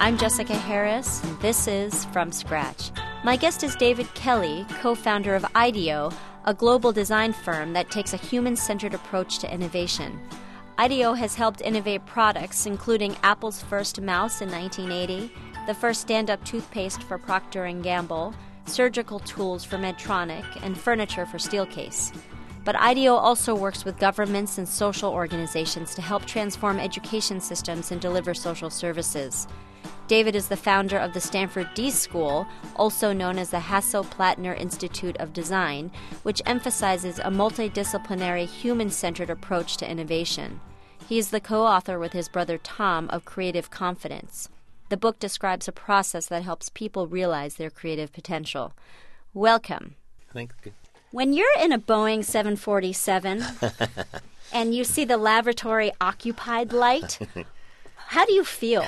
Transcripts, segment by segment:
I'm Jessica Harris, and this is From Scratch. My guest is David Kelley, co-founder of IDEO, a global design firm that takes a human-centered approach to innovation. IDEO has helped innovate products, including Apple's first mouse in 1980, the first stand-up toothpaste for Procter & Gamble, surgical tools for Medtronic, and furniture for Steelcase. But IDEO also works with governments and social organizations to help transform education systems and deliver social services. David is the founder of the Stanford D School, also known as the Hasso-Plattner Institute of Design, which emphasizes a multidisciplinary, human-centered approach to innovation. He is the co-author with his brother Tom of Creative Confidence. The book describes a process that helps people realize their creative potential. Welcome. Thank you. When you're in a Boeing 747 and you see the lavatory occupied light, how do you feel?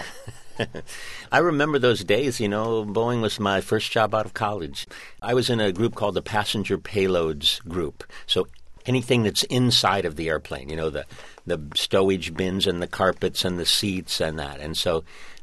I remember those days. Boeing was my first job out of college. I was in a group called the Passenger Payloads Group. So anything that's inside of the airplane, the stowage bins and the carpets and the seats and that. And so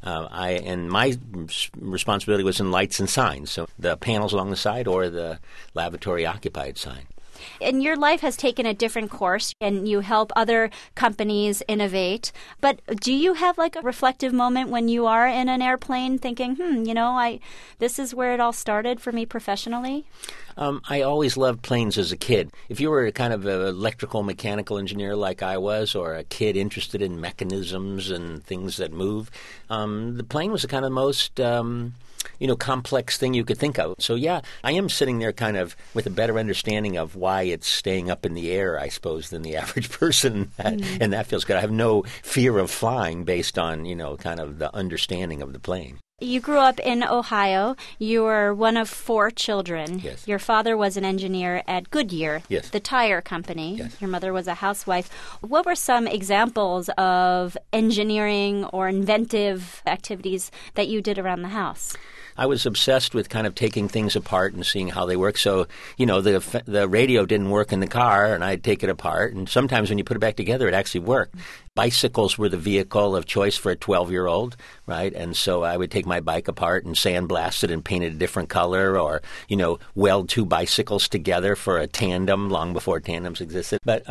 my responsibility was in lights and signs, so the panels along the side or the lavatory occupied sign. And your life has taken a different course, and you help other companies innovate. But do you have like a reflective moment when you are in an airplane thinking, this is where it all started for me professionally? I always loved planes as a kid. If you were a kind of an electrical mechanical engineer like I was, or a kid interested in mechanisms and things that move, the plane was the kind of most complex thing you could think of. So, yeah, I am sitting there kind of with a better understanding of why it's staying up in the air, I suppose, than the average person. And that feels good. I have no fear of flying based on, kind of the understanding of the plane. You grew up in Ohio. You were one of 4 children. Yes. Your father was an engineer at Goodyear, yes, the tire company. Yes. Your mother was a housewife. What were some examples of engineering or inventive activities that you did around the house? I was obsessed with kind of taking things apart and seeing how they work. So, the radio didn't work in the car, and I'd take it apart. And sometimes when you put it back together, it actually worked. Bicycles were the vehicle of choice for a 12-year-old, right? And so I would take my bike apart and sandblast it and paint it a different color, or, weld 2 bicycles together for a tandem long before tandems existed. But,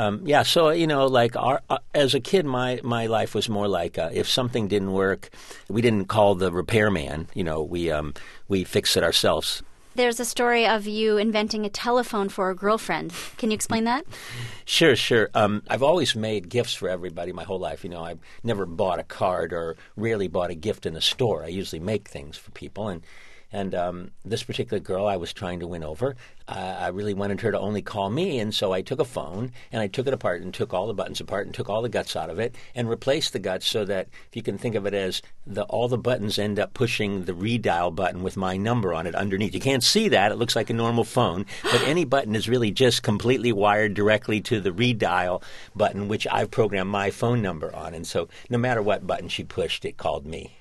as a kid, my life was more like if something didn't work, we didn't call the repairman. We fixed it ourselves. There's a story of you inventing a telephone for a girlfriend. Can you explain that? Sure. I've always made gifts for everybody my whole life. I've never bought a card or rarely bought a gift in a store. I usually make things for people. And this particular girl I was trying to win over, I really wanted her to only call me, and so I took a phone, and I took it apart and took all the buttons apart and took all the guts out of it and replaced the guts so that, if you can think of it as all the buttons end up pushing the redial button with my number on it underneath. You can't see that. It looks like a normal phone, but any button is really just completely wired directly to the redial button, which I've programmed my phone number on. And so no matter what button she pushed, it called me.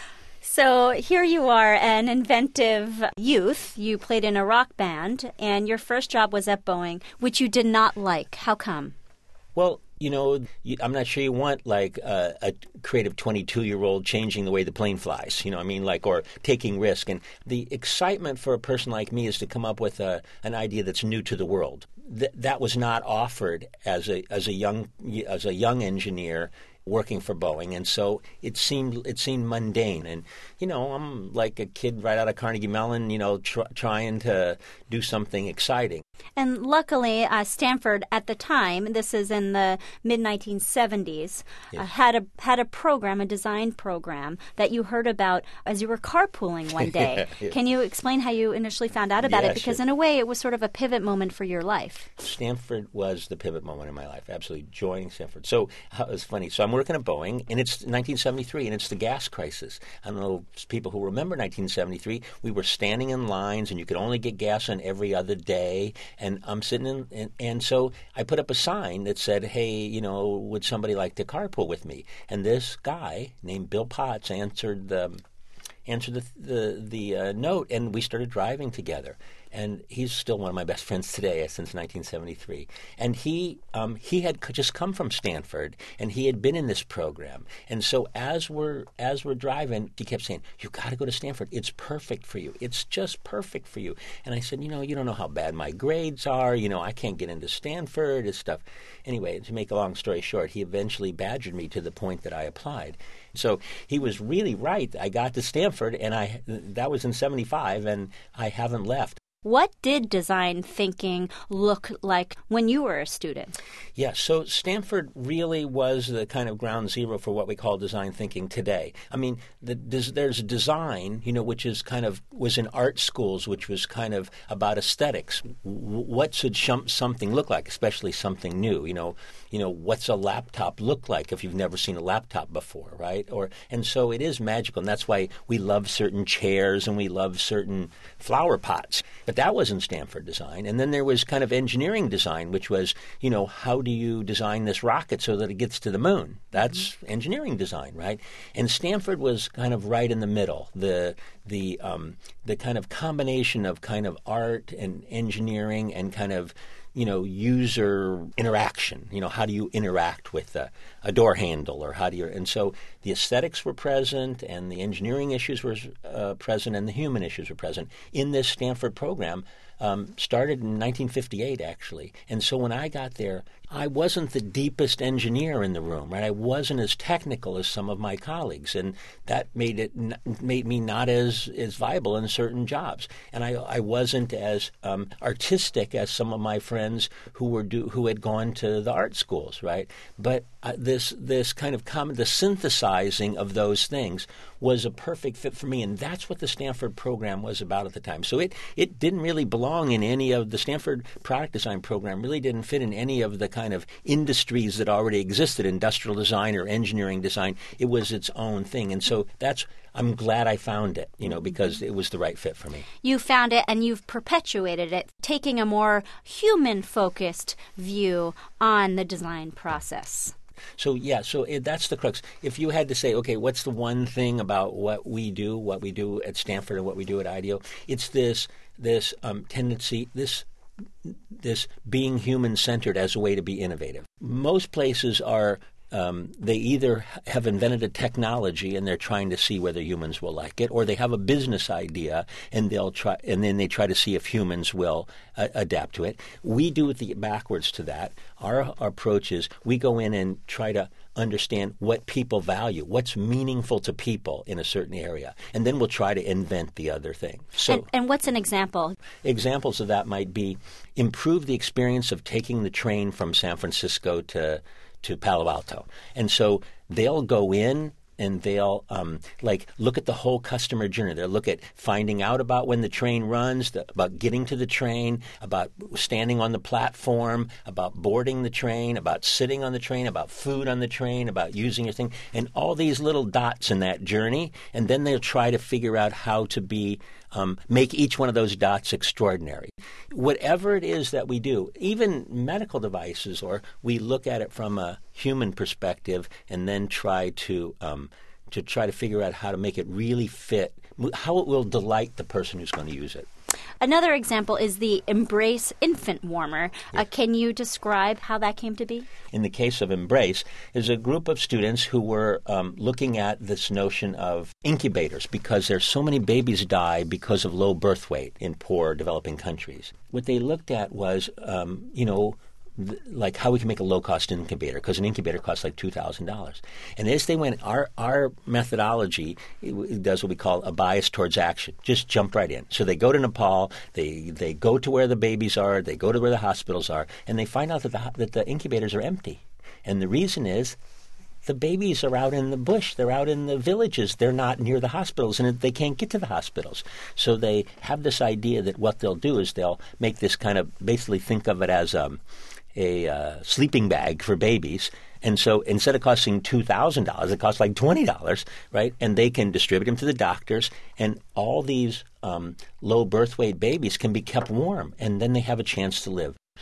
So here you are, an inventive youth. You played in a rock band, and your first job was at Boeing, which you did not like. How come? Well, I'm not sure you want like a creative 22-year-old changing the way the plane flies, or taking risk. And the excitement for a person like me is to come up with an idea that's new to the world. That was not offered as a young engineer working for Boeing, and so it seemed mundane. And I'm like a kid right out of Carnegie Mellon, trying to do something exciting. And luckily, Stanford at the time, this is in the mid-1970s, yes, had a program, a design program that you heard about as you were carpooling one day. Yeah. Can you explain how you initially found out about it? Because sure, in a way, it was sort of a pivot moment for your life. Stanford was the pivot moment in my life, absolutely, joining Stanford. So it was funny. So I'm working at Boeing, and it's 1973, and it's the gas crisis. I don't know people who remember 1973. We were standing in lines, and you could only get gas on every other day. And I'm sitting and so I put up a sign that said, hey, would somebody like to carpool with me? And this guy named Bill Potts answered the note, and we started driving together. and he's still one of my best friends today since 1973. And he had just come from Stanford, and he had been in this program. And so as we're driving, he kept saying, "You got to go to Stanford. It's perfect for you. It's just perfect for you." And I said, "You don't know how bad my grades are. I can't get into Stanford and stuff." Anyway, to make a long story short, he eventually badgered me to the point that I applied. So he was really right. I got to Stanford, and that was in 75, and I haven't left. What did design thinking look like when you were a student? Yeah, so Stanford really was the kind of ground zero for what we call design thinking today. I mean, there's design, which is was in art schools, which was kind of about aesthetics. What should something look like, especially something new? What's a laptop look like if you've never seen a laptop before, right? And so it is magical, and that's why we love certain chairs and we love certain flower pots. But that was in Stanford design. And then there was kind of engineering design, which was, how do you design this rocket so that it gets to the moon? That's engineering design, right? And Stanford was kind of right in the middle, the kind of combination of kind of art and engineering and kind of user interaction. How do you interact with a door handle, or how do you? And so the aesthetics were present, and the engineering issues were present, and the human issues were present in this Stanford program. Started in 1958, actually. And so when I got there, I wasn't the deepest engineer in the room, right? I wasn't as technical as some of my colleagues, and that made me not as viable in certain jobs. And I wasn't as artistic as some of my friends who had gone to the art schools, right? But this kind of the synthesizing of those things was a perfect fit for me, and that's what the Stanford program was about at the time. So it didn't really belong in any of the Stanford product design program, really didn't fit in any of the kind of industries that already existed, industrial design or engineering design. It was its own thing, and so I'm glad I found it, because it was the right fit for me. You found it, and you've perpetuated it, taking a more human-focused view on the design process. So that's the crux. If you had to say, okay, what's the one thing about what we do at Stanford and what we do at IDEO, it's this tendency, this being human-centered as a way to be innovative. Most places are they either have invented a technology and they're trying to see whether humans will like it, or they have a business idea and then they try to see if humans will adapt to it. We do it backwards to that. Our approach is we go in and try to understand what people value, what's meaningful to people in a certain area, and then we'll try to invent the other thing. So, and what's an example? Examples of that might be improve the experience of taking the train from San Francisco to Palo Alto. And so they'll go in and they'll look at the whole customer journey. They'll look at finding out about when the train runs, about getting to the train, about standing on the platform, about boarding the train, about sitting on the train, about food on the train, about using your thing, and all these little dots in that journey. And then they'll try to figure out how to make each one of those dots extraordinary. Whatever it is that we do, even medical devices, or we look at it from a human perspective and then try to figure out how to make it really fit, how it will delight the person who's going to use it. Another example is the Embrace infant warmer. Can you describe how that came to be? In the case of Embrace, is a group of students who were looking at this notion of incubators, because there's so many babies die because of low birth weight in poor developing countries. What they looked at was, how we can make a low-cost incubator, because an incubator costs like $2,000. And as they went, our methodology does what we call a bias towards action. Just jump right in. So they go to Nepal, they go to where the babies are, they go to where the hospitals are, and they find out that the incubators are empty. And the reason is the babies are out in the bush. They're out in the villages. They're not near the hospitals, and they can't get to the hospitals. So they have this idea that what they'll do is they'll make this kind of, basically think of it as a sleeping bag for babies. And so instead of costing $2,000, it costs like $20, right? And they can distribute them to the doctors, and all these low birth weight babies can be kept warm, and then they have a chance to live.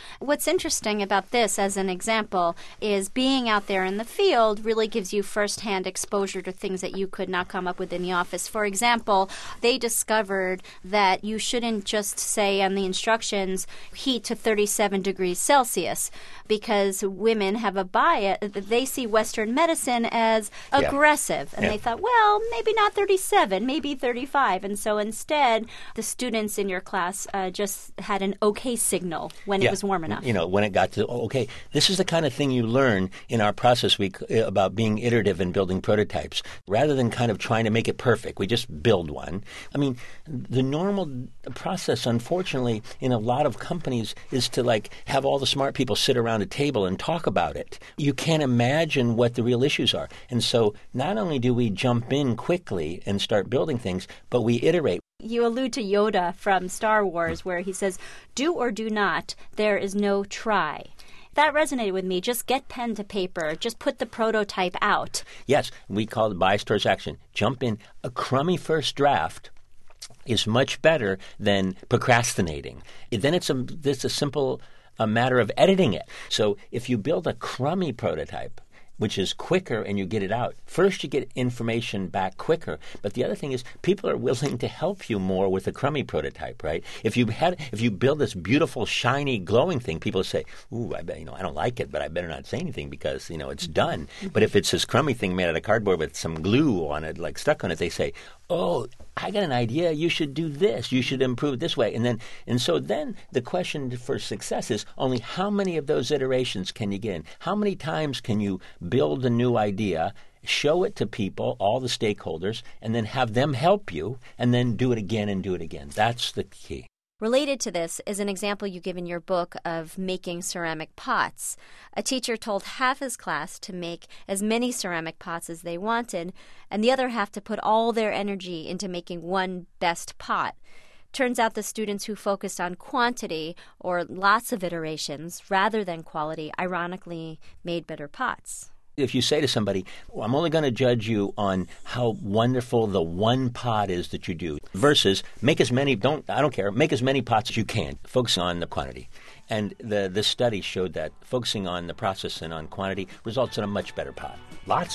What's interesting about this as an example is being out there in the field really gives you firsthand exposure to things that you could not come up with in the office. For example, they discovered that you shouldn't just say on the instructions heat to 37 degrees Celsius because women have a bias. They see Western medicine as aggressive. And they thought, well, maybe not 37, maybe 35. And so instead, the students in your class just had an okay signal when it was warm enough. You know, when it got to, okay, this is the kind of thing you learn in our process week about being iterative and building prototypes. Rather than kind of trying to make it perfect, we just build one. I mean, the normal process, unfortunately, in a lot of companies is to like have all the smart people sit around a table and talk about it. You can't imagine what the real issues are. And so not only do we jump in quickly and start building things, but we iterate. You allude to Yoda from Star Wars where he says, do or do not, there is no try. That resonated with me. Just get pen to paper. Just put the prototype out. Yes, we call it bias towards action. Jump in. A crummy first draft is much better than procrastinating. Then it's a simple matter of editing it. So if you build a crummy prototype, which is quicker and you get it out. First, you get information back quicker. But the other thing is people are willing to help you more with a crummy prototype, right? If you build this beautiful, shiny, glowing thing, people say, ooh, I bet, I don't like it, but I better not say anything because, it's done. But if it's this crummy thing made out of cardboard with some glue on it, like stuck on it, they say, oh, I got an idea. You should do this. You should improve this way. And so then the question for success is only how many of those iterations can you get in? How many times can you build a new idea, show it to people, all the stakeholders, and then have them help you, and then do it again and do it again? That's the key. Related to this is an example you give in your book of making ceramic pots. A teacher told half his class to make as many ceramic pots as they wanted, and the other half to put all their energy into making one best pot. Turns out the students who focused on quantity or lots of iterations rather than quality ironically made better pots. If you say to somebody, well, I'm only going to judge you on how wonderful the one pot is that you do, versus make as many, I don't care, make as many pots as you can, focusing on the quantity. And the study showed that focusing on the process and on quantity results in a much better pot. Lots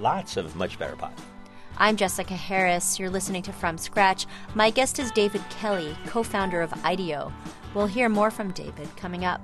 of much better pot. I'm Jessica Harris. You're listening to From Scratch. My guest is David Kelley, co-founder of IDEO. We'll hear more from David coming up.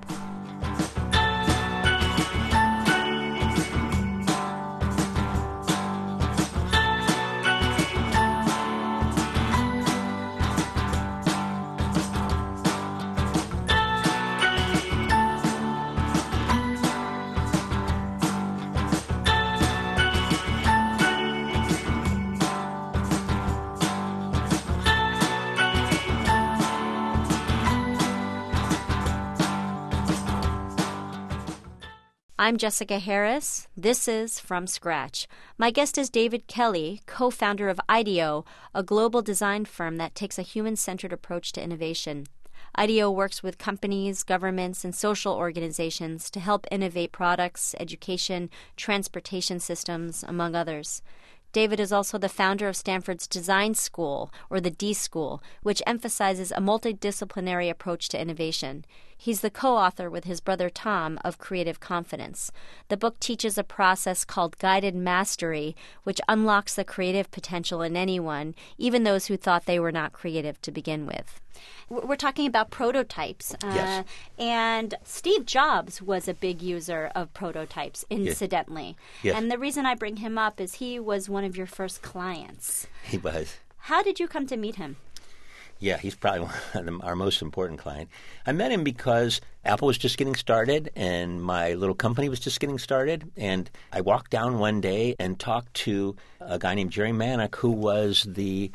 I'm Jessica Harris. This is From Scratch. My guest is David Kelley, co-founder of IDEO, a global design firm that takes a human-centered approach to innovation. IDEO works with companies, governments, and social organizations to help innovate products, education, transportation systems, among others. David is also the founder of Stanford's Design School, or the D School, which emphasizes a multidisciplinary approach to innovation. He's the co-author with his brother Tom of Creative Confidence. The book teaches a process called guided mastery, which unlocks the creative potential in anyone, even those who thought they were not creative to begin with. We're talking about prototypes. Yes. And Steve Jobs was a big user of prototypes, incidentally. Yes. And the reason I bring him up is he was one of your first clients. He was. How did you come to meet him? Yeah, he's probably our most important client. I met him because Apple was just getting started and my little company was just getting started. And I walked down one day and talked to a guy named Jerry Manick, who was the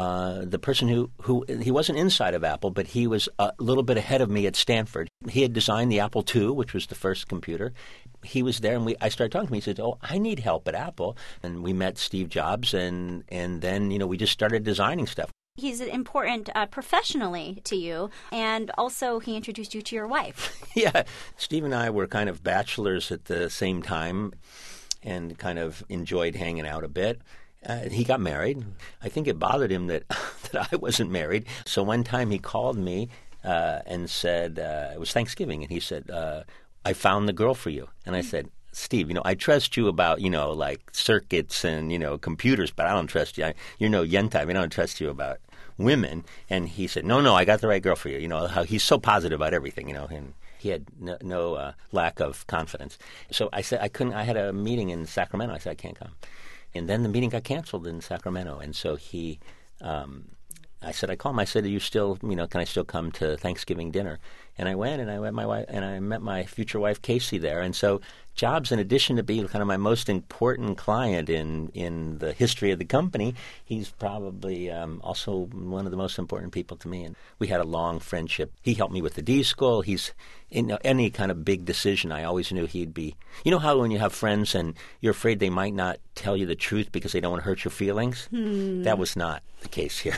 person who he wasn't inside of Apple, but he was a little bit ahead of me at Stanford. He had designed the Apple II, which was the first computer. He was there, and I started talking to him. He said, "Oh, I need help at Apple." And we met Steve Jobs, and then we just started designing stuff. He's important professionally to you, and also he introduced you to your wife. Yeah, Steve and I were kind of bachelors at the same time and kind of enjoyed hanging out a bit. He got married. I think it bothered him that I wasn't married. So one time he called me and said, it was Thanksgiving, and he said, I found the girl for you. And I said, Steve, I trust you about, like circuits and, computers, but I don't trust you. You're no yen type. I don't trust you about women. And he said, no, I got the right girl for you. How he's so positive about everything, and he had no lack of confidence. So I said I couldn't. I had a meeting in Sacramento. I said I can't come. And then the meeting got canceled in Sacramento. And so I said, I called him. I said, "Are you still, can I still come to Thanksgiving dinner?" And I went, and I met my wife, and I met my future wife, Casey, there. And so Jobs, in addition to being kind of my most important client in the history of the company, he's probably also one of the most important people to me. And we had a long friendship. He helped me with the D-School. He's in any kind of big decision, I always knew he'd be. You know how when you have friends and you're afraid they might not tell you the truth because they don't want to hurt your feelings? That was not the case here.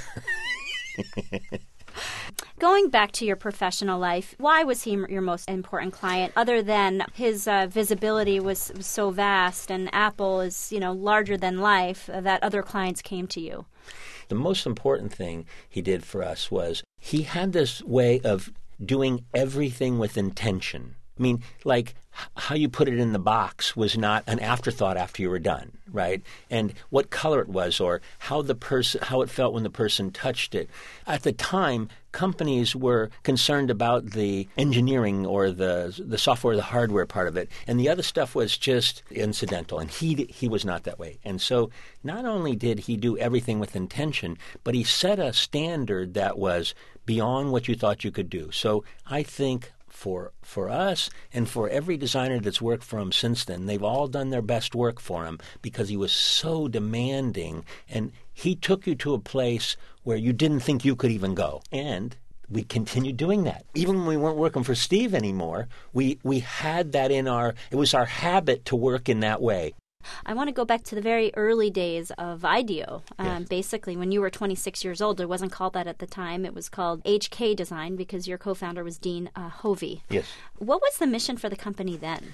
Going back to your professional life, why was he your most important client, other than his visibility was so vast and Apple is, larger than life, that other clients came to you? The most important thing he did for us was he had this way of doing everything with intention. I mean, like how you put it in the box was not an afterthought after you were done, right? And what color it was, or how it felt when the person touched it. At the time, companies were concerned about the engineering or the software, the hardware part of it, and the other stuff was just incidental. And he was not that way. And so, not only did he do everything with intention, but he set a standard that was beyond what you thought you could do. So, I think for us and for every designer that's worked for him since then, they've all done their best work for him because he was so demanding, and he took you to a place where you didn't think you could even go. And we continued doing that. Even when we weren't working for Steve anymore, we had that it was our habit to work in that way. I want to go back to the very early days of IDEO. Yes. Basically, when you were 26 years old, it wasn't called that at the time. It was called HK Design because your co-founder was Dean Hovey. Yes. What was the mission for the company then?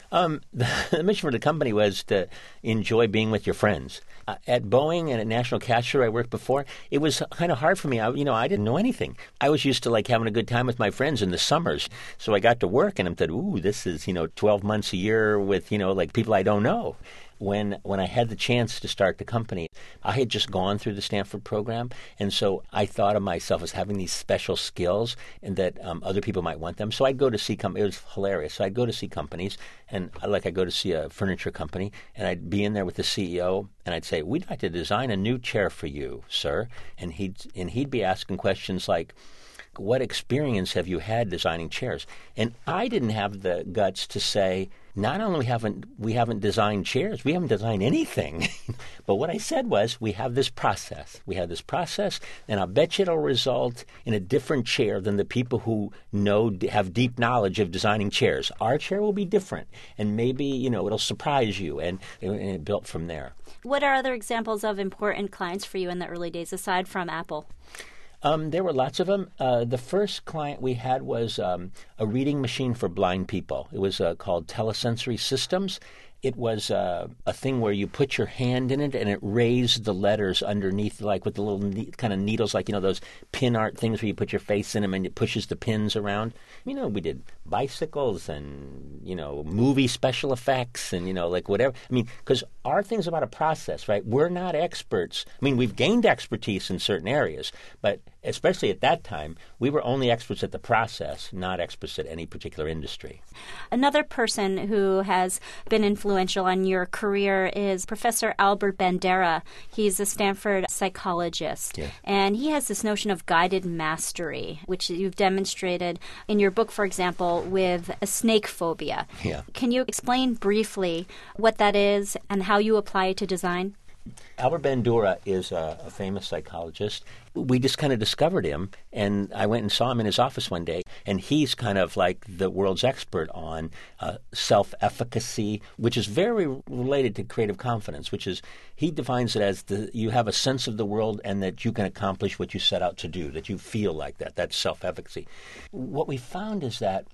The mission for the company was to enjoy being with your friends. At Boeing and at National Cashier I worked before, it was kind of hard for me. I didn't know anything. I was used to having a good time with my friends in the summers. So I got to work and I thought, ooh, this is, 12 months a year with, people I don't know. When I had the chance to start the company, I had just gone through the Stanford program, and so I thought of myself as having these special skills and that other people might want them. So I'd go to see companies. It was hilarious. So I'd go to see companies, and I'd go to see a furniture company, and I'd be in there with the CEO, and I'd say, "We'd like to design a new chair for you, sir." And he'd be asking questions like, "What experience have you had designing chairs?" And I didn't have the guts to say, not only we haven't designed chairs, we haven't designed anything. But what I said was, we have this process. We have this process, and I'll bet you it'll result in a different chair than the people who have deep knowledge of designing chairs. Our chair will be different, and maybe, it'll surprise you, and it built from there. What are other examples of important clients for you in the early days, aside from Apple? There were lots of them. The first client we had was a reading machine for blind people. It was called Telesensory Systems. It was a thing where you put your hand in it and it raised the letters underneath, like with the little kind of needles, like, those pin art things where you put your face in them and it pushes the pins around. We did bicycles and, movie special effects and, whatever. Because our thing's about a process, right? We're not experts. We've gained expertise in certain areas, but especially at that time, we were only experts at the process, not experts at any particular industry. Another person who has been influential on your career is Professor Albert Bandera. He's a Stanford psychologist, yeah. And he has this notion of guided mastery, which you've demonstrated in your book, for example, with a snake phobia. Yeah. Can you explain briefly what that is and how you apply it to design? Albert Bandura is a famous psychologist. We just kind of discovered him, and I went and saw him in his office one day, and he's kind of like the world's expert on self-efficacy, which is very related to creative confidence, which is, he defines it as you have a sense of the world and that you can accomplish what you set out to do, that you feel like that. That's self-efficacy. What we found is that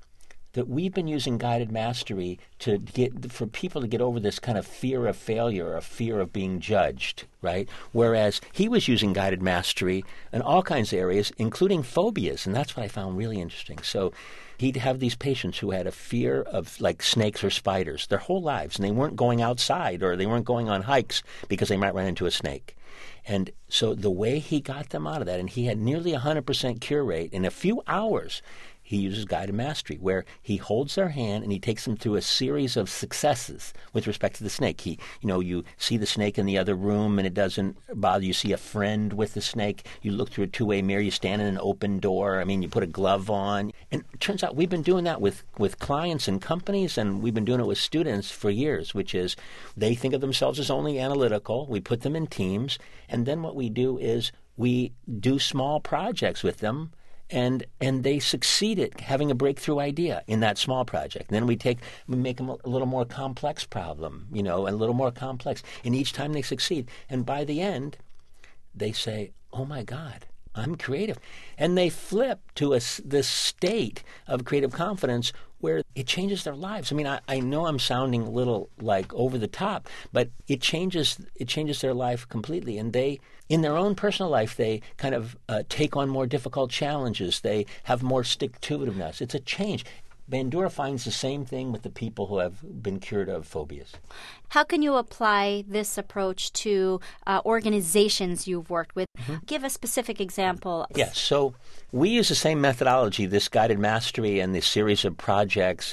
that we've been using guided mastery for people to get over this kind of fear of failure or fear of being judged, right? Whereas he was using guided mastery in all kinds of areas, including phobias, and that's what I found really interesting. So he'd have these patients who had a fear of like snakes or spiders their whole lives, and they weren't going outside or they weren't going on hikes because they might run into a snake. And so the way he got them out of that, and he had nearly 100% cure rate in a few hours. He uses guided mastery, where he holds their hand and he takes them through a series of successes with respect to the snake. You see the snake in the other room and it doesn't bother you. You see a friend with the snake. You look through a two-way mirror. You stand in an open door. You put a glove on. And it turns out we've been doing that with clients and companies, and we've been doing it with students for years, which is they think of themselves as only analytical. We put them in teams, and then what we do is we do small projects with them. And they succeed at having a breakthrough idea in that small project. And then we make them a little more complex problem, and a little more complex. And each time they succeed. And by the end, they say, oh, my God, I'm creative. And they flip to this state of creative confidence where it changes their lives. I know I'm sounding a little like over the top, but it changes their life completely. And in their own personal life, they kind of take on more difficult challenges. They have more stick-to-itiveness. It's a change. Bandura finds the same thing with the people who have been cured of phobias. How can you apply this approach to organizations you've worked with? Mm-hmm. Give a specific example. Yes, so we use the same methodology, this guided mastery and this series of projects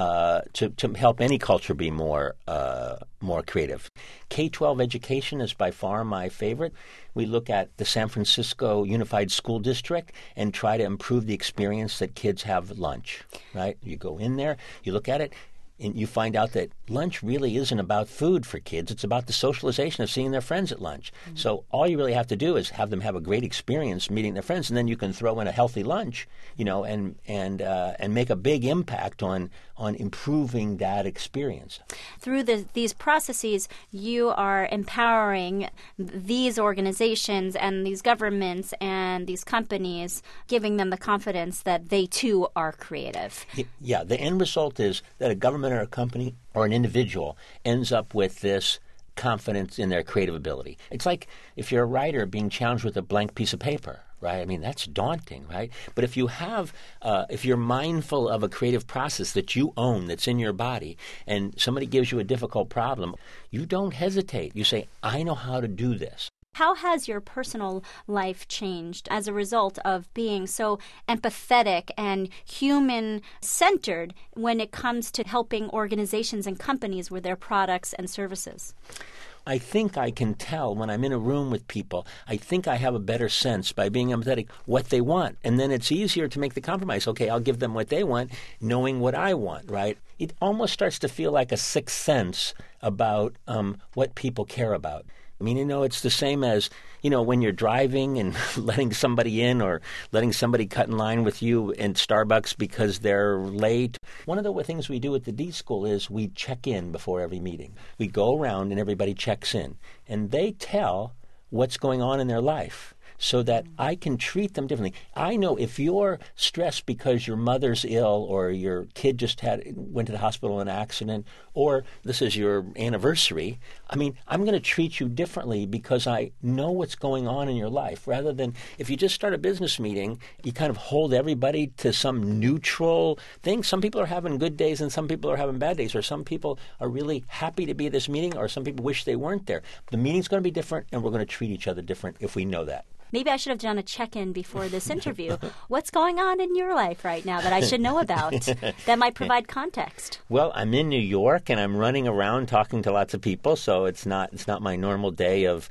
to help any culture be more creative. K-12 education is by far my favorite. We look at the San Francisco Unified School District and try to improve the experience that kids have at lunch, right? You go in there, you look at it, and you find out that lunch really isn't about food for kids. It's about the socialization of seeing their friends at lunch. Mm-hmm. So all you really have to do is have them have a great experience meeting their friends, and then you can throw in a healthy lunch, and make a big impact on improving that experience. Through these processes, you are empowering these organizations and these governments and these companies, giving them the confidence that they too are creative. Yeah, the end result is that a government or a company or an individual ends up with this confidence in their creative ability. It's like if you're a writer being challenged with a blank piece of paper, right? That's daunting, right? But if you're mindful of a creative process that you own, that's in your body, and somebody gives you a difficult problem, you don't hesitate. You say, I know how to do this. How has your personal life changed as a result of being so empathetic and human-centered when it comes to helping organizations and companies with their products and services? I think I can tell when I'm in a room with people, I think I have a better sense by being empathetic what they want. And then it's easier to make the compromise. Okay, I'll give them what they want, knowing what I want, right? It almost starts to feel like a sixth sense about what people care about. It's the same as, when you're driving and letting somebody in or letting somebody cut in line with you in Starbucks because they're late. One of the things we do at the D School is we check in before every meeting. We go around and everybody checks in. And they tell what's going on in their life so that I can treat them differently. I know if you're stressed because your mother's ill or your kid just went to the hospital in an accident or this is your anniversary, I'm going to treat you differently because I know what's going on in your life rather than if you just start a business meeting, you kind of hold everybody to some neutral thing. Some people are having good days and some people are having bad days or some people are really happy to be at this meeting or some people wish they weren't there. The meeting's going to be different and we're going to treat each other different if we know that. Maybe I should have done a check-in before this interview. What's going on in your life right now that I should know about that might provide context? Well, I'm in New York and I'm running around talking to lots of people, so it's not my normal day of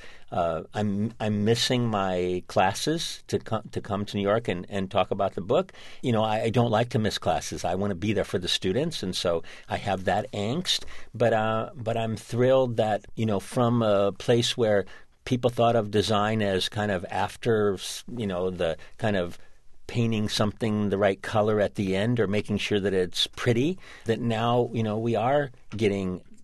I'm missing my classes to come to New York and talk about the book. I don't like to miss classes. I want to be there for the students, and so I have that angst. But I'm thrilled that from a place where people thought of design as kind of after, the kind of painting something the right color at the end or making sure that it's pretty, that now, we are getting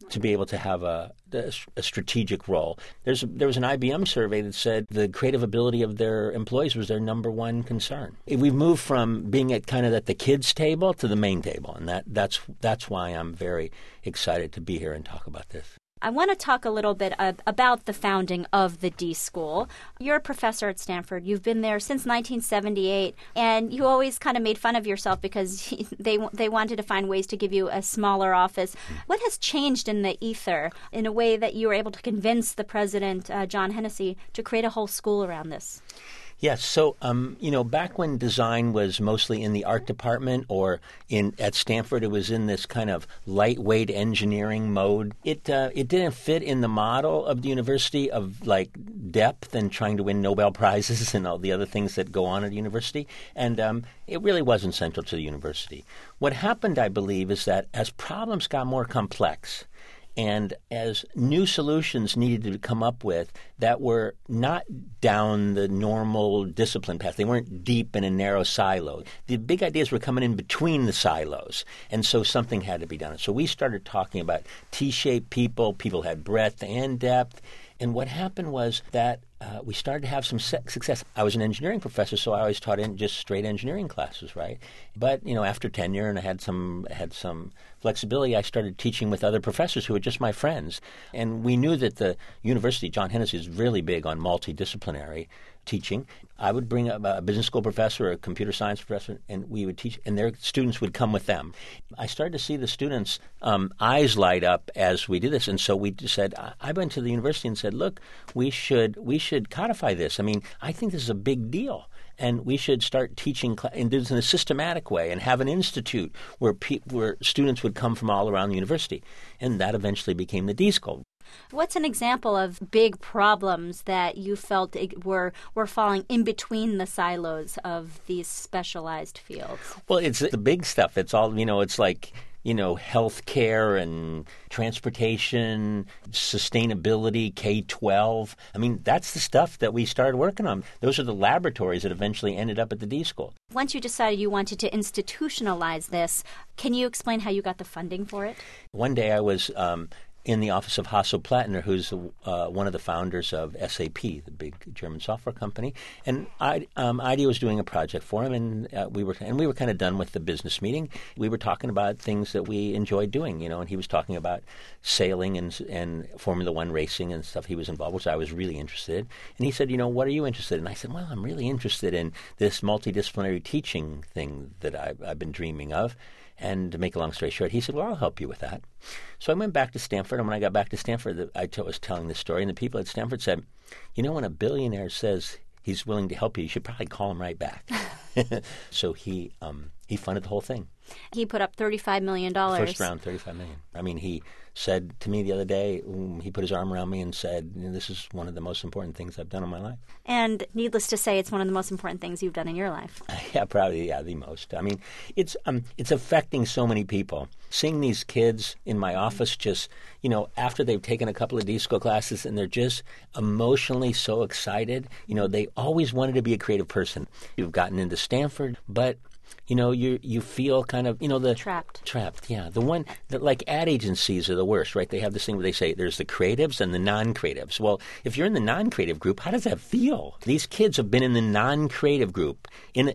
to be able to have a strategic role. There was an IBM survey that said the creative ability of their employees was their number one concern. We've moved from being at the kids' table to the main table, and that's why I'm very excited to be here and talk about this. I want to talk a little bit about the founding of the D School. You're a professor at Stanford. You've been there since 1978, and you always kind of made fun of yourself because they wanted to find ways to give you a smaller office. What has changed in the ether in a way that you were able to convince the president, John Hennessy, to create a whole school around this? Yes. So, back when design was mostly in the art department or at Stanford, it was in this kind of lightweight engineering mode. It didn't fit in the model of the university of like depth and trying to win Nobel Prizes and all the other things that go on at a university. And it really wasn't central to the university. What happened, I believe, is that as problems got more complex, and as new solutions needed to come up with that were not down the normal discipline path, they weren't deep in a narrow silo. The big ideas were coming in between the silos, and so something had to be done. So we started talking about T-shaped people. People had breadth and depth. And what happened was that we started to have some success. I was an engineering professor, so I always taught in just straight engineering classes, right? But after tenure and I had some flexibility, I started teaching with other professors who were just my friends. And we knew that the university, John Hennessy, is really big on multidisciplinary teaching. I would bring a business school professor or a computer science professor, and we would teach, and their students would come with them. I started to see the students' eyes light up as we did this, and so we said, I went to the university and said, look, we should codify this. I mean, I think this is a big deal. And we should start teaching and do this in a systematic way and have an institute where students would come from all around the university. And that eventually became the D School. What's an example of big problems that you felt were falling in between the silos of these specialized fields? Well, it's the big stuff. It's all, it's like, health care and transportation, sustainability, K-12. I mean, that's the stuff that we started working on. Those are the laboratories that eventually ended up at the D School. Once you decided you wanted to institutionalize this, can you explain how you got the funding for it? One day I was in the office of Hasso Plattner, who's one of the founders of SAP, the big German software company, and IDEO was doing a project for him, and we were kind of done with the business meeting. We were talking about things that we enjoyed doing, and he was talking about sailing and Formula One racing and stuff he was involved with, which I was really interested in. And he said, what are you interested in? I said, well, I'm really interested in this multidisciplinary teaching thing that I've been dreaming of. And to make a long story short, he said, well, I'll help you with that. So I went back to Stanford, and when I got back to Stanford, I was telling this story, and the people at Stanford said, when a billionaire says he's willing to help you, you should probably call him right back. So he funded the whole thing. He put up $35 million. First round, $35 million. I mean, he said to me the other day, he put his arm around me and said, this is one of the most important things I've done in my life. And needless to say, it's one of the most important things you've done in your life. Yeah, probably, the most. I mean, it's affecting so many people. Seeing these kids in my office just, after they've taken a couple of D School classes and they're just emotionally so excited, they always wanted to be a creative person. You've gotten into Stanford, but you feel kind of, the... Trapped. Trapped, yeah. The one that, like, ad agencies are the worst, right? They have this thing where they say there's the creatives and the non-creatives. Well, if you're in the non-creative group, how does that feel? These kids have been in the non-creative group. In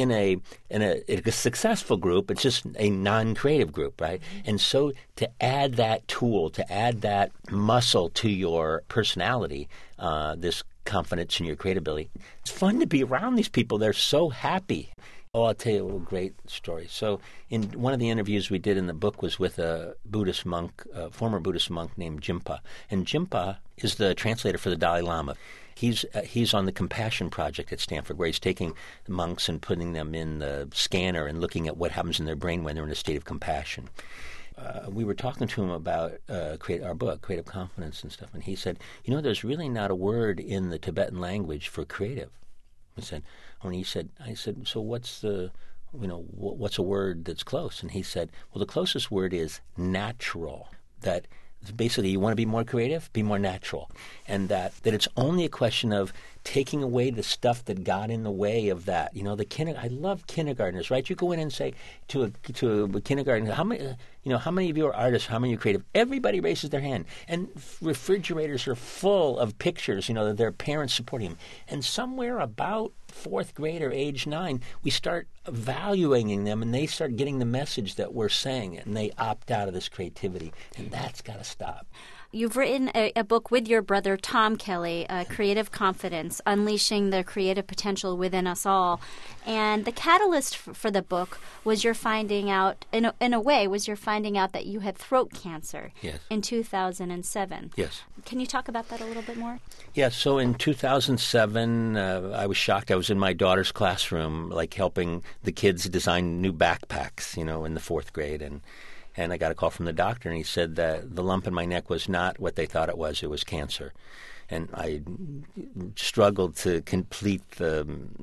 a successful group, it's just a non-creative group, right? And so to add that tool, to add that muscle to your personality, this confidence in your creativity, it's fun to be around these people. They're so happy. Oh, I'll tell you a little great story. So in one of the interviews we did in the book was with a Buddhist monk, a former Buddhist monk named Jimpa. And Jimpa is the translator for the Dalai Lama. He's on the Compassion Project at Stanford, where he's taking monks and putting them in the scanner and looking at what happens in their brain when they're in a state of compassion. We were talking to him about our book, Creative Confidence and stuff, and he said, there's really not a word in the Tibetan language for creative. I said, so what's what's a word that's close? And he said, well, the closest word is natural. That basically you want to be more creative, be more natural. And that it's only a question of taking away the stuff that got in the way of that. I love kindergartners, right? You go in and say to a kindergarten, how many, how many of you are artists? How many are creative? Everybody raises their hand. And refrigerators are full of pictures, of their parents supporting them. And somewhere about fourth grade or age 9, we start valuing them, and they start getting the message that we're saying it, and they opt out of this creativity. And that's got to stop. You've written a book with your brother, Tom Kelly, Creative Confidence, Unleashing the Creative Potential Within Us All. And the catalyst for the book was your finding out, in a way, that you had throat cancer in 2007. Yes. Can you talk about that a little bit more? Yeah, so in 2007, I was shocked. I was in my daughter's classroom, helping the kids design new backpacks, in the fourth grade. And I got a call from the doctor, and he said that the lump in my neck was not what they thought it was cancer. And I struggled to complete the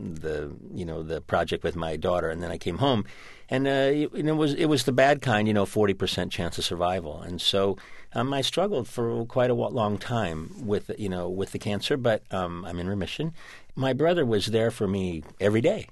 project with my daughter, and then I came home, and it was the bad kind, 40% chance of survival. And so I struggled for quite a long time with the cancer, but I'm in remission. My brother was there for me every day,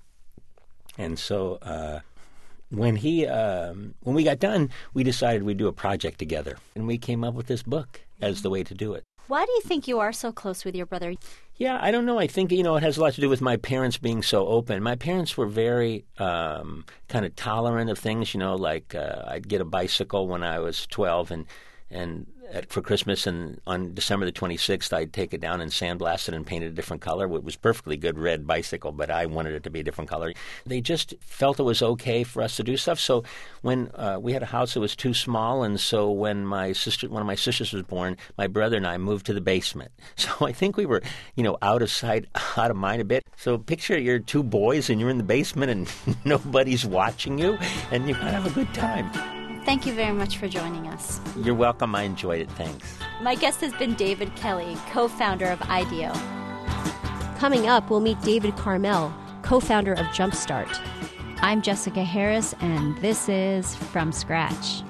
and so. When we got done, we decided we'd do a project together, and we came up with this book as the way to do it. Why do you think you are so close with your brother? Yeah, I don't know. I think, it has a lot to do with my parents being so open. My parents were very kind of tolerant of things, I'd get a bicycle when I was 12, and for Christmas, and on December the 26th, I'd take it down and sandblast it and paint it a different color. It was perfectly good red bicycle, but I wanted it to be a different color. They just felt it was okay for us to do stuff. So when we had a house that was too small, and so when one of my sisters was born, my brother and I moved to the basement. So I think we were, out of sight, out of mind a bit. So picture you're 2 boys and you're in the basement and nobody's watching you, and you kind of have a good time. Thank you very much for joining us. You're welcome. I enjoyed it. Thanks. My guest has been David Kelly, co-founder of IDEO. Coming up, we'll meet David Carmel, co-founder of Jumpstart. I'm Jessica Harris, and this is From Scratch.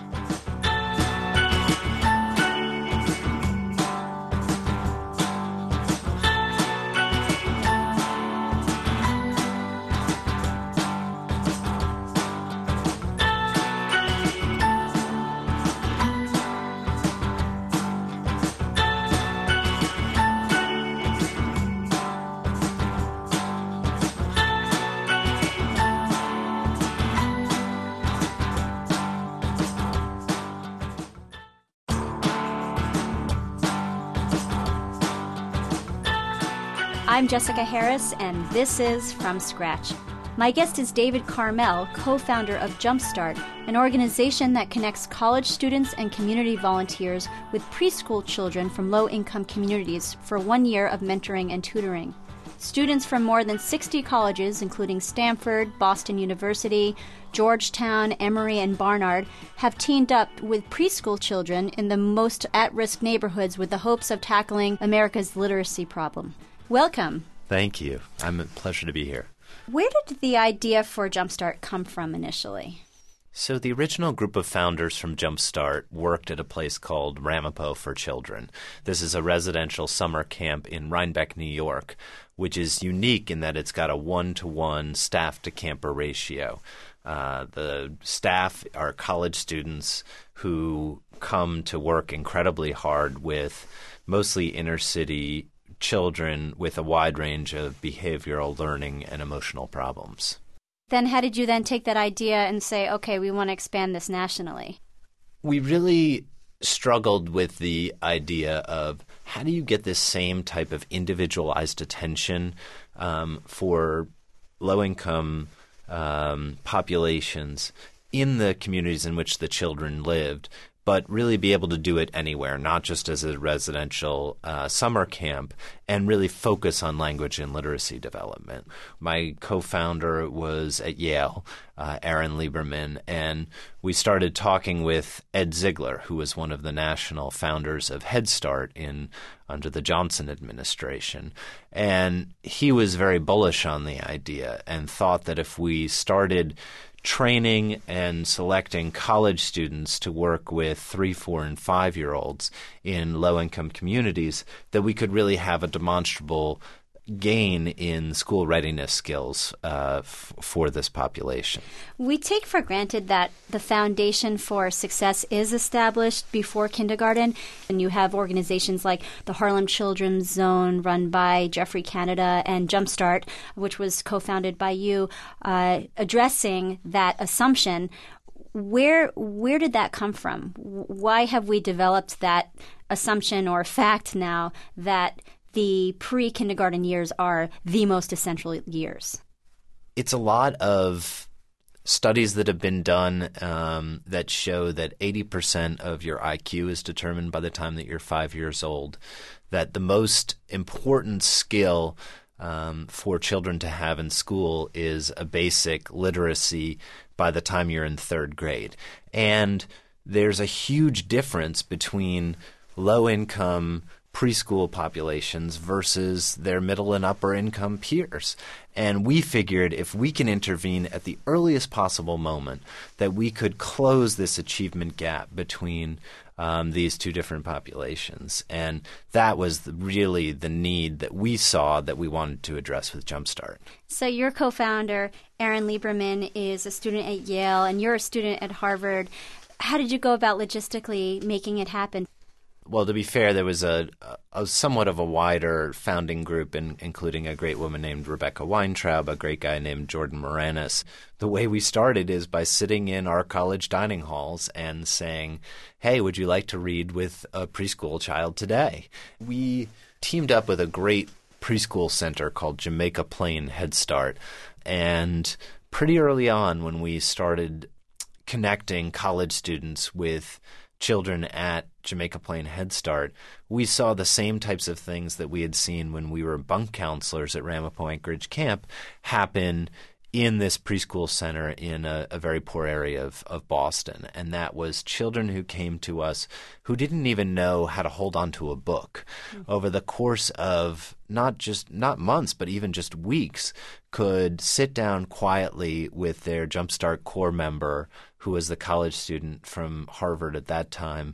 I'm Jessica Harris, and this is From Scratch. My guest is David Carmel, co-founder of Jumpstart, an organization that connects college students and community volunteers with preschool children from low-income communities for 1 year of mentoring and tutoring. Students from more than 60 colleges, including Stanford, Boston University, Georgetown, Emory, and Barnard, have teamed up with preschool children in the most at-risk neighborhoods with the hopes of tackling America's literacy problem. Welcome. Thank you. I'm a pleasure to be here. Where did the idea for Jumpstart come from initially? So the original group of founders from Jumpstart worked at a place called Ramapo for Children. This is a residential summer camp in Rhinebeck, New York, which is unique in that it's got a 1-to-1 staff-to-camper ratio. The staff are college students who come to work incredibly hard with mostly inner-city children with a wide range of behavioral, learning, and emotional problems. Then how did you then take that idea and say, okay, we want to expand this nationally? We really struggled with the idea of how do you get this same type of individualized attention for low-income populations in the communities in which the children lived, but really be able to do it anywhere, not just as a residential summer camp, and really focus on language and literacy development. My co-founder was at Yale, Aaron Lieberman, and we started talking with Ed Ziegler, who was one of the national founders of Head Start under the Johnson administration. And he was very bullish on the idea and thought that if we started training and selecting college students to work with 3, 4, and 5-year-olds in low-income communities, that we could really have a demonstrable gain in school readiness skills for this population. We take for granted that the foundation for success is established before kindergarten, and you have organizations like the Harlem Children's Zone run by Jeffrey Canada and Jumpstart, which was co-founded by you, addressing that assumption. Where did that come from? Why have we developed that assumption or fact now that the pre-kindergarten years are the most essential years? It's a lot of studies that have been done that show that 80% of your IQ is determined by the time that you're 5 years old, that the most important skill for children to have in school is a basic literacy by the time you're in third grade. And there's a huge difference between low-income preschool populations versus their middle and upper income peers. And we figured if we can intervene at the earliest possible moment, that we could close this achievement gap between these two different populations. And that was really the need that we saw that we wanted to address with Jumpstart. So your co-founder, Aaron Lieberman, is a student at Yale, and you're a student at Harvard. How did you go about logistically making it happen? Well, to be fair, there was a somewhat of a wider founding group, including a great woman named Rebecca Weintraub, a great guy named Jordan Moranis. The way we started is by sitting in our college dining halls and saying, hey, would you like to read with a preschool child today? We teamed up with a great preschool center called Jamaica Plain Head Start. And pretty early on, when we started connecting college students with children at Jamaica Plain Head Start, we saw the same types of things that we had seen when we were bunk counselors at Ramapo Anchorage Camp happen in this preschool center in a very poor area of Boston. And that was children who came to us who didn't even know how to hold on to a book. Over the course of not months, but even just weeks, could sit down quietly with their Jumpstart core member, who was the college student from Harvard at that time,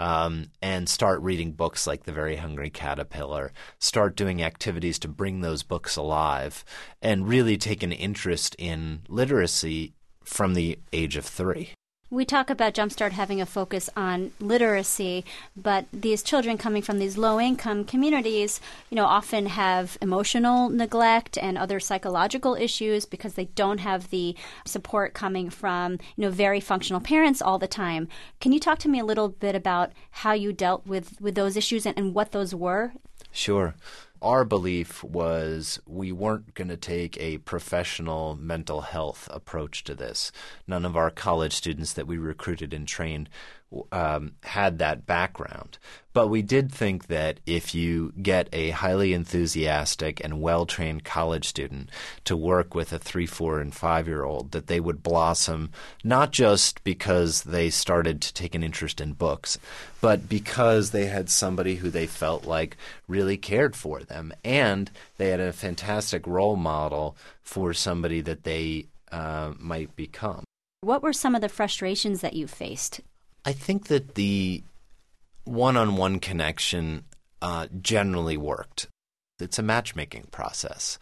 and start reading books like The Very Hungry Caterpillar, start doing activities to bring those books alive, and really take an interest in literacy from the age of 3. We talk about Jumpstart having a focus on literacy, but these children coming from these low-income communities, often have emotional neglect and other psychological issues because they don't have the support coming from, very functional parents all the time. Can you talk to me a little bit about how you dealt with those issues and what those were? Sure. Our belief was we weren't going to take a professional mental health approach to this. None of our college students that we recruited and trained had that background. But we did think that if you get a highly enthusiastic and well-trained college student to work with a 3, 4, and 5-year-old, that they would blossom not just because they started to take an interest in books, but because they had somebody who they felt like really cared for them, and they had a fantastic role model for somebody that they might become. What were some of the frustrations that you faced? I think that the one-on-one connection generally worked. It's a matchmaking process.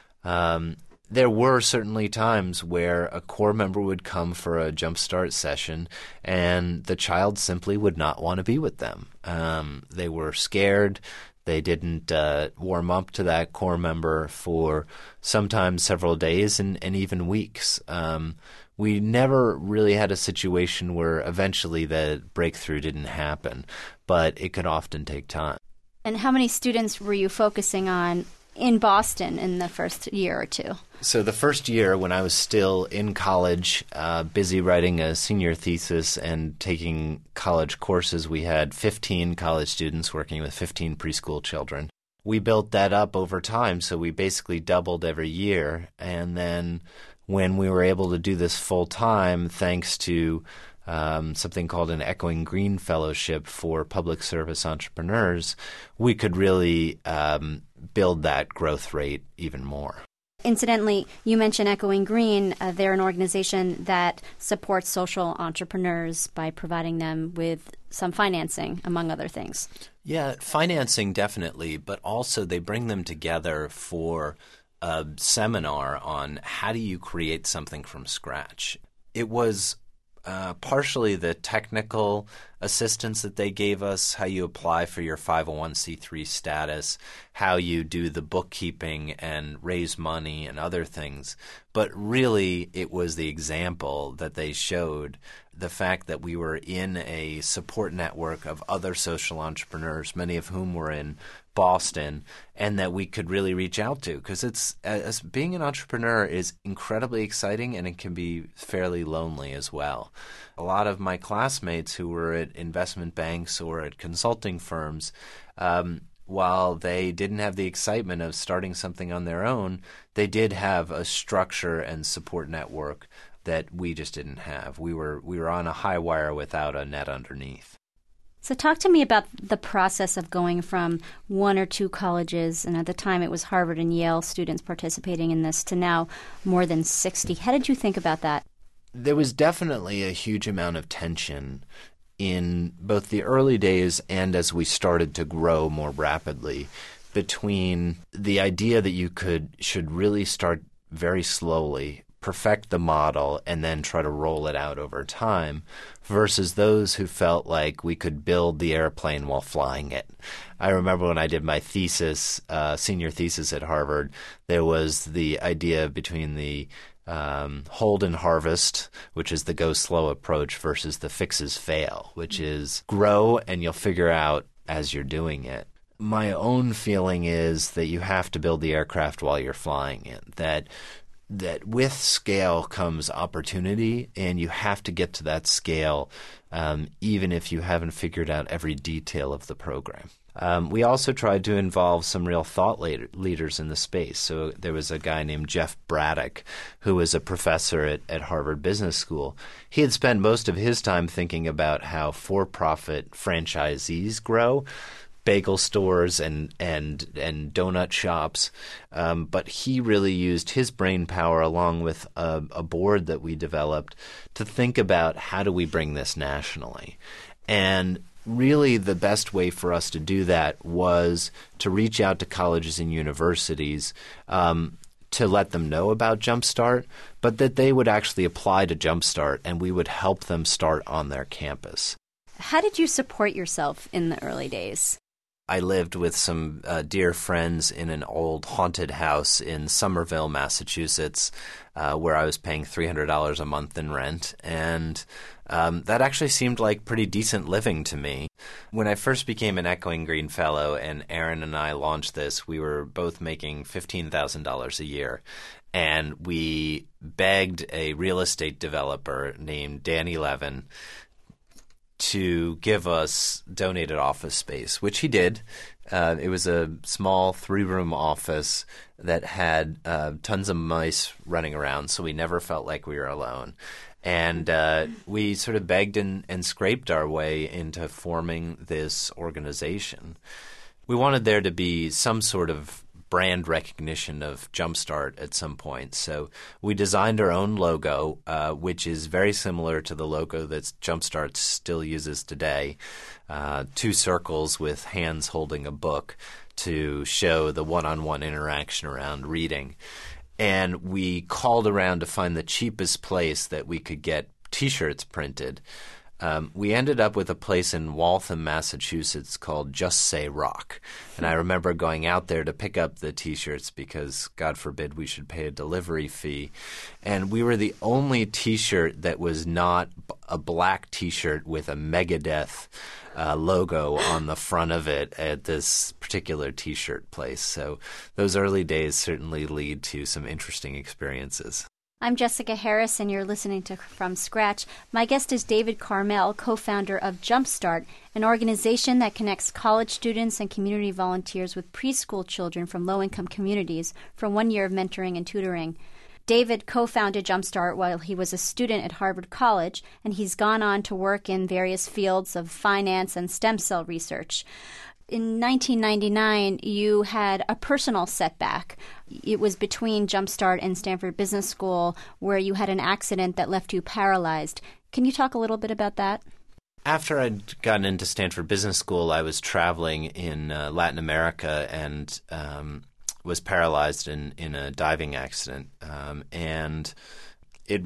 There were certainly times where a core member would come for a Jumpstart session and the child simply would not want to be with them. They were scared. They didn't warm up to that core member for sometimes several days and even weeks. We never really had a situation where eventually the breakthrough didn't happen, but it could often take time. And how many students were you focusing on in Boston in the first year or two? So the first year, when I was still in college, busy writing a senior thesis and taking college courses, we had 15 college students working with 15 preschool children. We built that up over time, so we basically doubled every year. And then when we were able to do this full time, thanks to something called an Echoing Green Fellowship for public service entrepreneurs, we could really build that growth rate even more. Incidentally, you mentioned Echoing Green. They're an organization that supports social entrepreneurs by providing them with some financing, among other things. Yeah, financing definitely, but also they bring them together for a seminar on how do you create something from scratch. It was partially the technical assistance that they gave us, how you apply for your 501c3 status, how you do the bookkeeping and raise money and other things. But really, it was the example that they showed, the fact that we were in a support network of other social entrepreneurs, many of whom were in Boston, and that we could really reach out to, because as being an entrepreneur is incredibly exciting, and it can be fairly lonely as well. A lot of my classmates who were at investment banks or at consulting firms, while they didn't have the excitement of starting something on their own, they did have a structure and support network that we just didn't have. We were on a high wire without a net underneath. So talk to me about the process of going from one or two colleges, and at the time it was Harvard and Yale students participating in this, to now more than 60. How did you think about that? There was definitely a huge amount of tension in both the early days and as we started to grow more rapidly between the idea that you should really start very slowly, perfect the model, and then try to roll it out over time, versus those who felt like we could build the airplane while flying it. I remember when I did my thesis, senior thesis at Harvard, there was the idea between the hold and harvest, which is the go slow approach, versus the fixes fail, which is grow and you'll figure out as you're doing it. My own feeling is that you have to build the aircraft while you're flying it, that with scale comes opportunity, and you have to get to that scale even if you haven't figured out every detail of the program. We also tried to involve some real thought leaders in the space. So there was a guy named Jeff Braddock, who was a professor at Harvard Business School. He had spent most of his time thinking about how for-profit franchisees grow, bagel stores and donut shops, but he really used his brain power along with a board that we developed to think about how do we bring this nationally. And really the best way for us to do that was to reach out to colleges and universities to let them know about Jumpstart, but that they would actually apply to Jumpstart and we would help them start on their campus. How did you support yourself in the early days? I lived with some dear friends in an old haunted house in Somerville, Massachusetts, where I was paying $300 a month in rent, and that actually seemed like pretty decent living to me. When I first became an Echoing Green Fellow and Aaron and I launched this, we were both making $15,000 a year, and we begged a real estate developer named Danny Levin to give us donated office space, which he did. It was a small 3-room office that had tons of mice running around, so we never felt like we were alone. And we sort of begged and scraped our way into forming this organization. We wanted there to be some sort of brand recognition of Jumpstart at some point. So we designed our own logo, which is very similar to the logo that Jumpstart still uses today. 2 circles with hands holding a book to show the one-on-one interaction around reading. And we called around to find the cheapest place that we could get T-shirts printed. We ended up with a place in Waltham, Massachusetts called Just Say Rock. And I remember going out there to pick up the T-shirts because, God forbid, we should pay a delivery fee. And we were the only T-shirt that was not a black T-shirt with a Megadeth logo on the front of it at this particular T-shirt place. So those early days certainly lead to some interesting experiences. I'm Jessica Harris, and you're listening to From Scratch. My guest is David Carmel, co-founder of Jumpstart, an organization that connects college students and community volunteers with preschool children from low-income communities for 1 year of mentoring and tutoring. David co-founded Jumpstart while he was a student at Harvard College, and he's gone on to work in various fields of finance and stem cell research. In 1999, you had a personal setback. It was between Jumpstart and Stanford Business School, where you had an accident that left you paralyzed. Can you talk a little bit about that? After I'd gotten into Stanford Business School, I was traveling in Latin America and was paralyzed in a diving accident. And it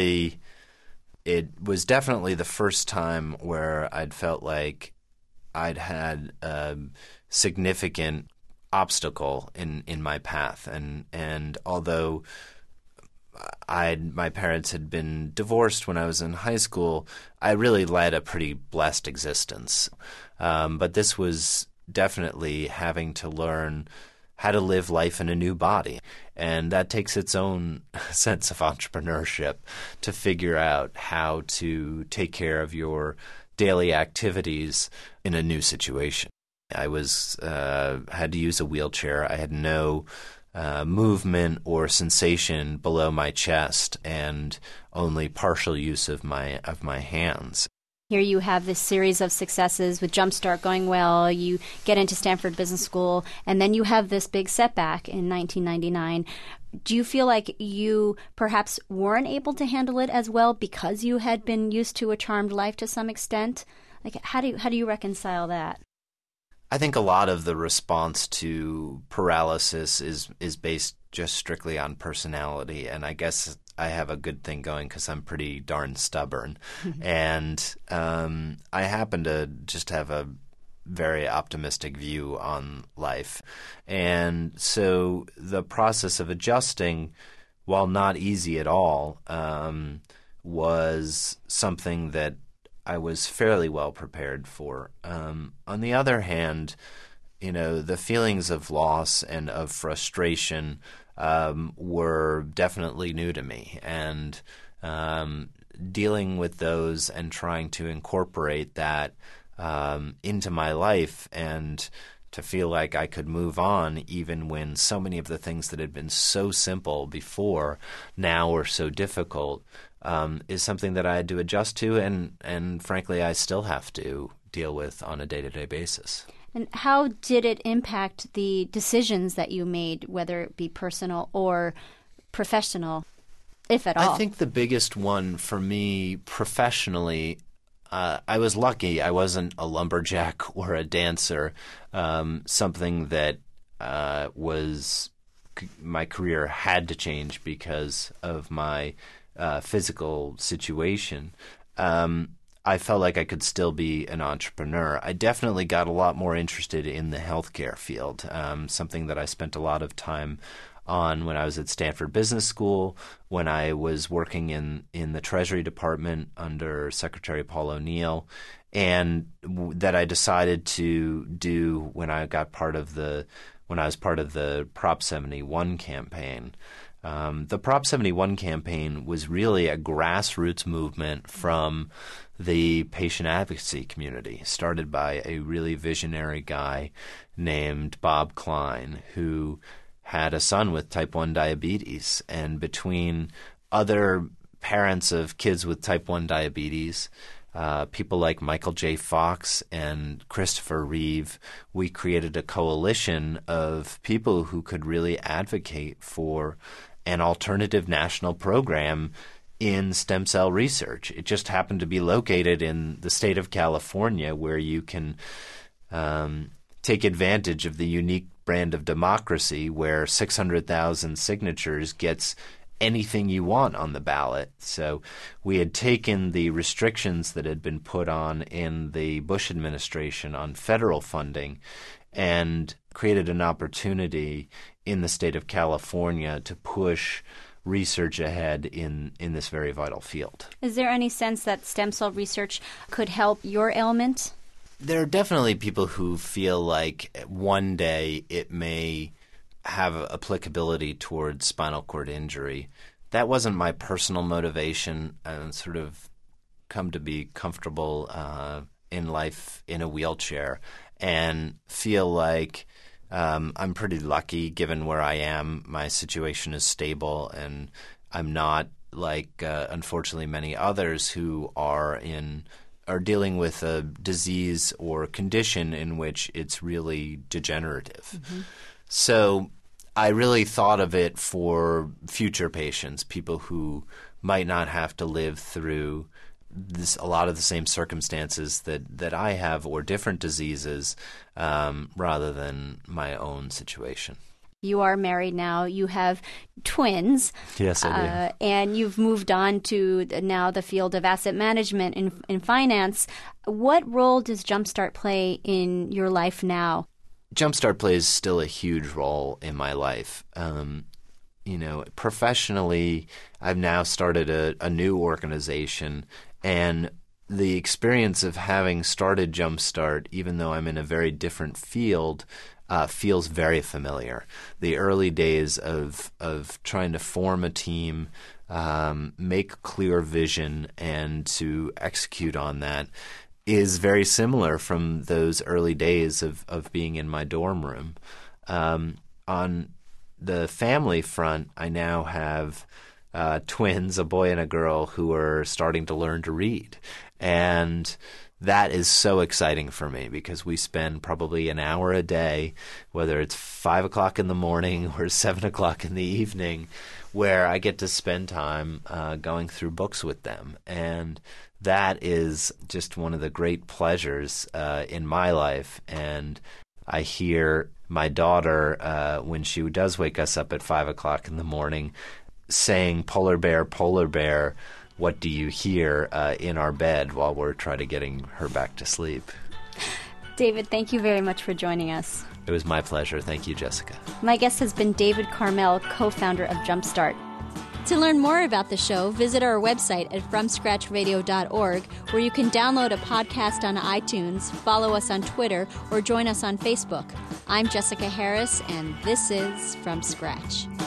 was definitely the first time where I'd felt like I'd had a significant obstacle in my path. And although my parents had been divorced when I was in high school, I really led a pretty blessed existence. But this was definitely having to learn how to live life in a new body. And that takes its own sense of entrepreneurship to figure out how to take care of your daily activities in a new situation. I had to use a wheelchair. I had no movement or sensation below my chest and only partial use of my hands. Here you have this series of successes with Jumpstart going well. You get into Stanford Business School, and then you have this big setback in 1999. Do you feel like you perhaps weren't able to handle it as well because you had been used to a charmed life to some extent? Like, how do you reconcile that? I think a lot of the response to paralysis is based just strictly on personality, and I guess I have a good thing going because I'm pretty darn stubborn. And I happen to just have a very optimistic view on life. And so the process of adjusting, while not easy at all, was something that I was fairly well prepared for. On the other hand, the feelings of loss and of frustration were definitely new to me, and dealing with those and trying to incorporate that into my life and to feel like I could move on even when so many of the things that had been so simple before now were so difficult is something that I had to adjust to and frankly I still have to deal with on a day-to-day basis. And how did it impact the decisions that you made, whether it be personal or professional, if at all? I think the biggest one for me professionally, I was lucky. I wasn't a lumberjack or a dancer, something that my career had to change because of my physical situation. I felt like I could still be an entrepreneur. I definitely got a lot more interested in the healthcare field, something that I spent a lot of time on when I was at Stanford Business School, when I was working in the Treasury Department under Secretary Paul O'Neill, and that I decided to do when I was part of the Prop 71 campaign. The Prop 71 campaign was really a grassroots movement from the patient advocacy community, started by a really visionary guy named Bob Klein, who had a son with type 1 diabetes. And between other parents of kids with type 1 diabetes, people like Michael J. Fox and Christopher Reeve, we created a coalition of people who could really advocate for an alternative national program in stem cell research. It just happened to be located in the state of California, where you can take advantage of the unique brand of democracy where 600,000 signatures gets anything you want on the ballot. So we had taken the restrictions that had been put on in the Bush administration on federal funding and created an opportunity in the state of California to push research ahead in this very vital field. Is there any sense that stem cell research could help your ailment? There are definitely people who feel like one day it may have applicability towards spinal cord injury. That wasn't my personal motivation. I sort of come to be comfortable in life in a wheelchair and feel like I'm pretty lucky given where I am. My situation is stable, and I'm not like, unfortunately, many others who are in are dealing with a disease or condition in which it's really degenerative. Mm-hmm. So I really thought of it for future patients, people who might not have to live through a lot of the same circumstances that I have, or different diseases, rather than my own situation. You are married now. You have twins. Yes, I do. And you've moved on to now the field of asset management and finance. What role does Jumpstart play in your life now? Jumpstart plays still a huge role in my life. Professionally, I've now started a new organization, and the experience of having started Jumpstart, even though I'm in a very different field, feels very familiar. The early days of trying to form a team, make clear vision, and to execute on that is very similar from those early days of being in my dorm room. On the family front, I now have twins, a boy and a girl, who are starting to learn to read. And that is so exciting for me because we spend probably an hour a day, whether it's 5 o'clock in the morning or 7 o'clock in the evening, where I get to spend time going through books with them. And that is just one of the great pleasures in my life. And I hear my daughter, when she does wake us up at 5 o'clock in the morning, saying, polar bear, what do you hear in our bed while we're trying to getting her back to sleep. David, thank you very much for joining us. It was my pleasure. Thank you, Jessica. My guest has been David Carmel, co-founder of Jumpstart. To learn more about the show, visit our website at FromScratchRadio.org, where you can download a podcast on iTunes, follow us on Twitter, or join us on Facebook. I'm Jessica Harris, and this is From Scratch.